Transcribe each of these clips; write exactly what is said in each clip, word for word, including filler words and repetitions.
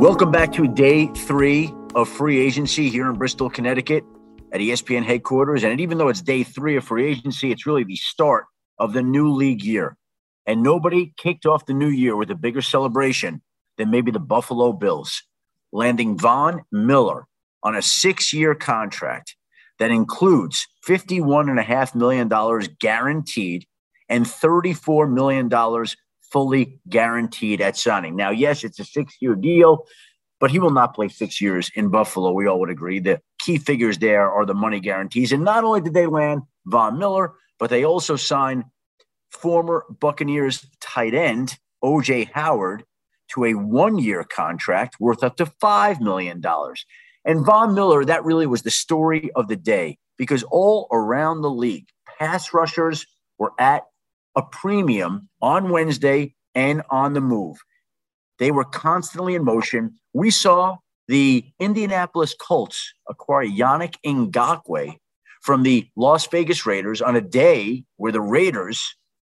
Welcome back to day three of free agency here in Bristol, Connecticut at E S P N headquarters. And even though it's day three of free agency, it's really the start of the new league year. And nobody kicked off the new year with a bigger celebration than maybe the Buffalo Bills, landing Von Miller on a six-year contract that includes fifty-one point five million dollars guaranteed and thirty-four million dollars fully guaranteed at signing. Now, yes, it's a six-year deal, but he will not play six years in Buffalo. We all would agree. The key figures there are the money guarantees. And not only did they land Von Miller, but they also signed former Buccaneers tight end O J Howard to a one-year contract worth up to five million dollars. And Von Miller, that really was the story of the day because all around the league, pass rushers were at a premium on Wednesday and on the move. They were constantly in motion. We saw the Indianapolis Colts acquire Yannick Ngakoue from the Las Vegas Raiders on a day where the Raiders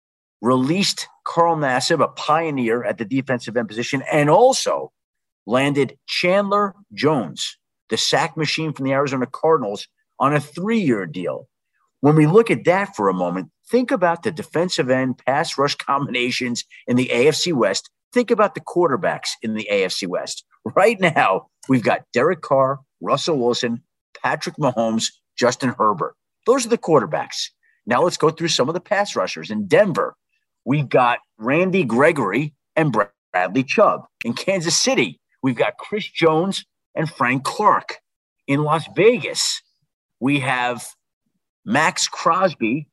released Carl Nassib, a pioneer at the defensive end position, and also landed Chandler Jones, the sack machine from the Arizona Cardinals, on a three-year deal. When we look at that for a moment, think about the defensive end pass rush combinations in the A F C West. Think about the quarterbacks in the A F C West. Right now, we've got Derek Carr, Russell Wilson, Patrick Mahomes, Justin Herbert. Those are the quarterbacks. Now let's go through some of the pass rushers. In Denver, we've got Randy Gregory and Bradley Chubb. In Kansas City, we've got Chris Jones and Frank Clark. In Las Vegas, we have Max Crosby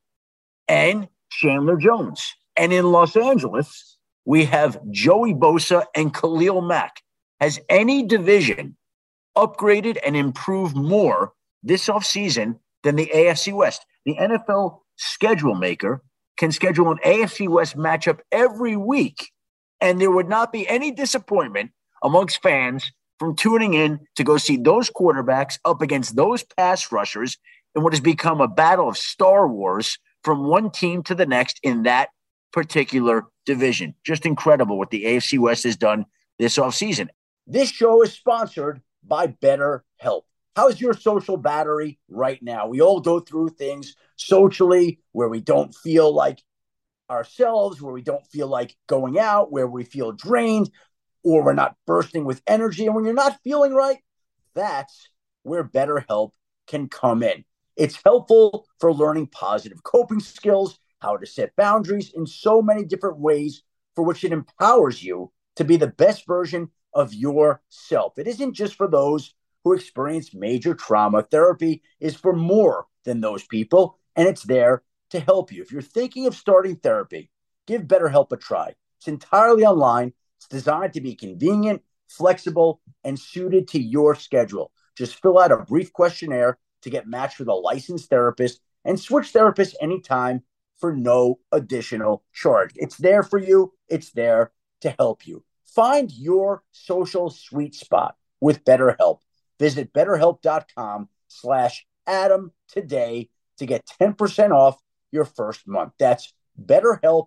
and Chandler Jones. And in Los Angeles, we have Joey Bosa and Khalil Mack. Has any division upgraded and improved more this offseason than the A F C West? The N F L schedule maker can schedule an A F C West matchup every week, and there would not be any disappointment amongst fans from tuning in to go see those quarterbacks up against those pass rushers in what has become a battle of Star Wars from one team to the next in that particular division. Just incredible what the A F C West has done this offseason. This show is sponsored by BetterHelp. How's your social battery right now? We all go through things socially where we don't feel like ourselves, where we don't feel like going out, where we feel drained, or we're not bursting with energy. And when you're not feeling right, that's where BetterHelp can come in. It's helpful for learning positive coping skills, how to set boundaries in so many different ways for which it empowers you to be the best version of yourself. It isn't just for those who experience major trauma. Therapy is for more than those people, and it's there to help you. If you're thinking of starting therapy, give BetterHelp a try. It's entirely online. It's designed to be convenient, flexible, and suited to your schedule. Just fill out a brief questionnaire to get matched with a licensed therapist and switch therapists anytime for no additional charge. It's there for you. It's there to help you. Find your social sweet spot with BetterHelp. Visit BetterHelp.com slash Adam today to get ten percent off your first month. That's BetterHelp,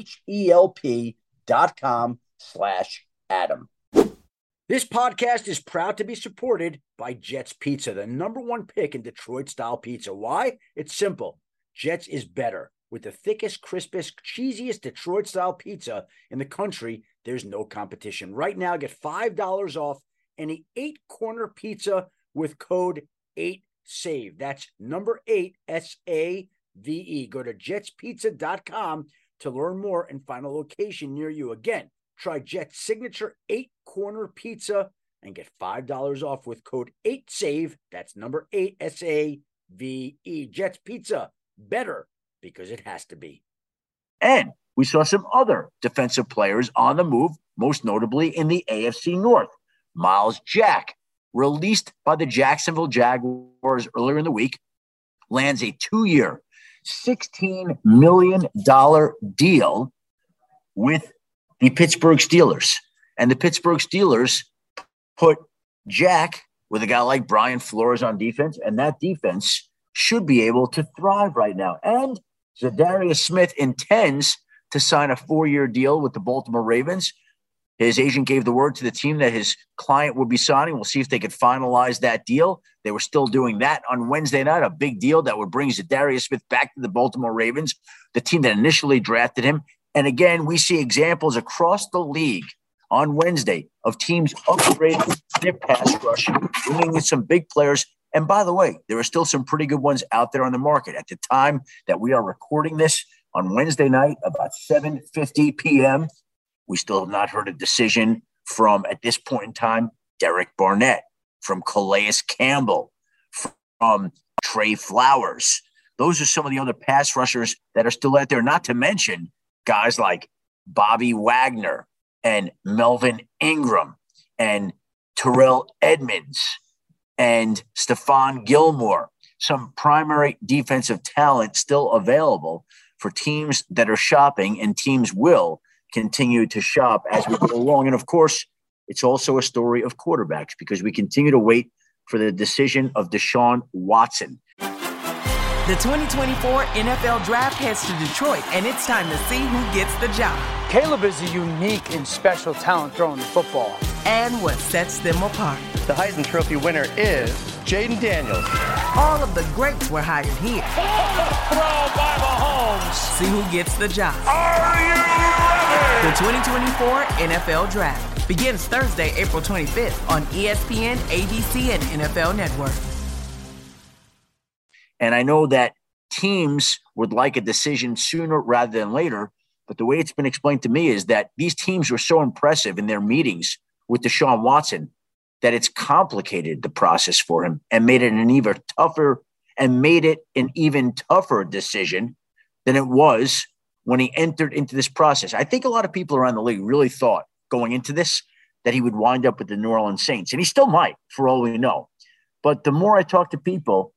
H-E-L-P dot com slash Adam. This podcast is proud to be supported by Jets Pizza, the number one pick in Detroit-style pizza. Why? It's simple. Jets is better. With the thickest, crispest, cheesiest Detroit-style pizza in the country, there's no competition. Right now, get five dollars off any eight-corner pizza with code eight save. That's number eight, S A V E. Go to jets pizza dot com to learn more and find a location near you. Again, try Jet's signature eight-corner pizza and get five dollars off with code eight save. That's number eight, S A V E. Jets Pizza, better because it has to be. And we saw some other defensive players on the move, most notably in the A F C North. Miles Jack, released by the Jacksonville Jaguars earlier in the week, lands a two-year, sixteen million dollars deal with the Pittsburgh Steelers. And the Pittsburgh Steelers put Jack with a guy like Brian Flores on defense, and that defense should be able to thrive right now. And Zadarius Smith intends to sign a four-year deal with the Baltimore Ravens. His agent gave the word to the team that his client would be signing. We'll see if they could finalize that deal. They were still doing that on Wednesday night, a big deal that would bring Zadarius Smith back to the Baltimore Ravens, the team that initially drafted him. And again, we see examples across the league on Wednesday of teams upgrading their pass rush, bringing in some big players. And by the way, there are still some pretty good ones out there on the market. At the time that we are recording this on Wednesday night, about seven fifty p.m., we still have not heard a decision from, at this point in time, Derek Barnett, from Calais Campbell, from Trey Flowers. Those are some of the other pass rushers that are still out there, not to mention guys like Bobby Wagner and Melvin Ingram and Terrell Edmonds and Stephon Gilmore, some primary defensive talent still available for teams that are shopping, and teams will continue to shop as we go along. And of course, it's also a story of quarterbacks because we continue to wait for the decision of Deshaun Watson. The twenty twenty-four N F L Draft heads to Detroit, and it's time to see who gets the job. Caleb is a unique and special talent throwing the football. And what sets them apart. The Heisman Trophy winner is Jaden Daniels. All of the greats were hired here. Throw by Mahomes. See who gets the job. Are you ready? The twenty twenty-four N F L Draft begins Thursday, April twenty-fifth on E S P N, A B C, and N F L Network. And I know that teams would like a decision sooner rather than later, but the way it's been explained to me is that these teams were so impressive in their meetings with Deshaun Watson that it's complicated the process for him and made it an even tougher and made it an even tougher decision than it was when he entered into this process. I think a lot of people around the league really thought going into this that he would wind up with the New Orleans Saints, and he still might, for all we know. But the more I talk to people,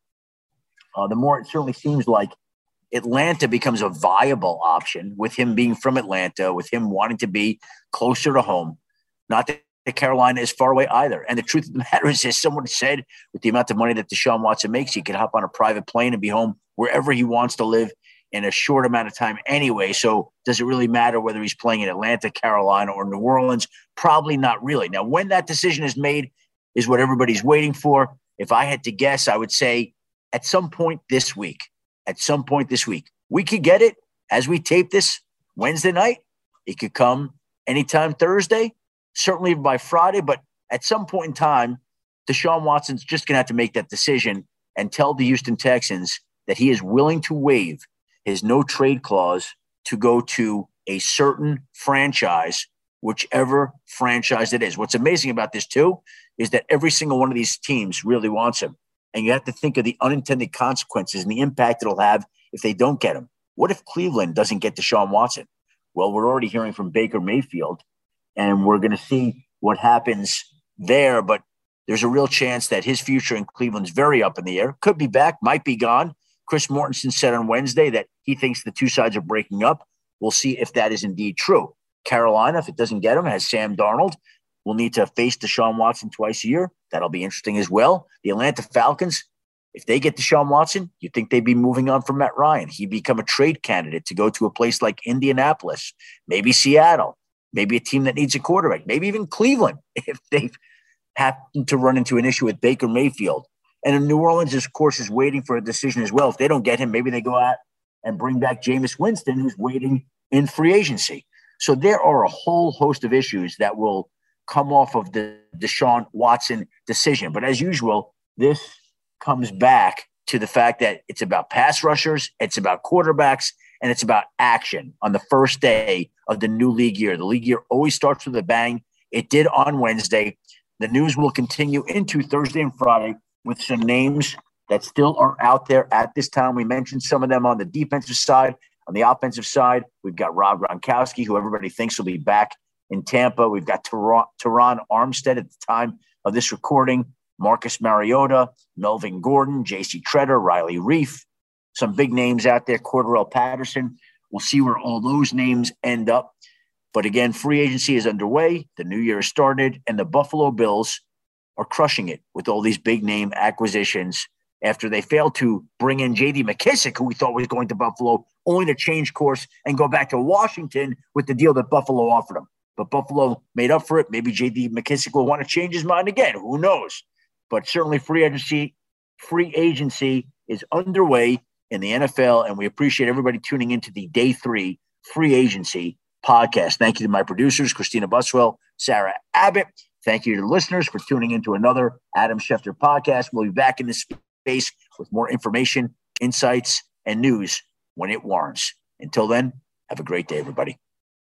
uh, the more it certainly seems like Atlanta becomes a viable option with him being from Atlanta, with him wanting to be closer to home. Not that Carolina is far away either. And the truth of the matter is, as someone said, with the amount of money that Deshaun Watson makes, he could hop on a private plane and be home wherever he wants to live in a short amount of time anyway. So does it really matter whether he's playing in Atlanta, Carolina, or New Orleans? Probably not really. Now, when that decision is made is what everybody's waiting for. If I had to guess, I would say at some point this week, at some point this week, we could get it as we tape this Wednesday night. It could come anytime Thursday, certainly by Friday, but at some point in time, Deshaun Watson's just going to have to make that decision and tell the Houston Texans that he is willing to waive his no trade clause to go to a certain franchise, whichever franchise it is. What's amazing about this too is that every single one of these teams really wants him. And you have to think of the unintended consequences and the impact it'll have if they don't get him. What if Cleveland doesn't get Deshaun Watson? Well, we're already hearing from Baker Mayfield, and we're going to see what happens there. But there's a real chance that his future in Cleveland's very up in the air. Could be back, might be gone. Chris Mortensen said on Wednesday that he thinks the two sides are breaking up. We'll see if that is indeed true. Carolina, if it doesn't get him, has Sam Darnold. We'll need to face Deshaun Watson twice a year. That'll be interesting as well. The Atlanta Falcons, if they get Deshaun Watson, you'd think they'd be moving on from Matt Ryan. He'd become a trade candidate to go to a place like Indianapolis, maybe Seattle, maybe a team that needs a quarterback, maybe even Cleveland if they've happened to run into an issue with Baker Mayfield. And in New Orleans, of course, is waiting for a decision as well. If they don't get him, maybe they go out and bring back Jameis Winston, who's waiting in free agency. So there are a whole host of issues that will come off of the Deshaun Watson decision. But as usual, this comes back to the fact that it's about pass rushers, it's about quarterbacks, and it's about action on the first day of the new league year. The league year always starts with a bang. It did on Wednesday. The news will continue into Thursday and Friday with some names that still are out there at this time. We mentioned some of them on the defensive side. On the offensive side, we've got Rob Gronkowski, who everybody thinks will be back in Tampa. We've got Teron, Teron Armstead at the time of this recording, Marcus Mariota, Melvin Gordon, J C Treader, Riley Reif, some big names out there, Cordarrelle Patterson. We'll see where all those names end up. But again, free agency is underway. The new year has started, and the Buffalo Bills are crushing it with all these big name acquisitions after they failed to bring in J D McKissick, who we thought was going to Buffalo, only to change course and go back to Washington with the deal that Buffalo offered him. but Buffalo made up for it. Maybe J D McKissic will want to change his mind again. Who knows? But certainly free agency, free agency is underway in the N F L, and we appreciate everybody tuning into the Day Three Free Agency podcast. Thank you to my producers, Christina Buswell, Sarah Abbott. Thank you to the listeners for tuning into another Adam Schefter podcast. We'll be back in this space with more information, insights, and news when it warrants. Until then, have a great day, everybody.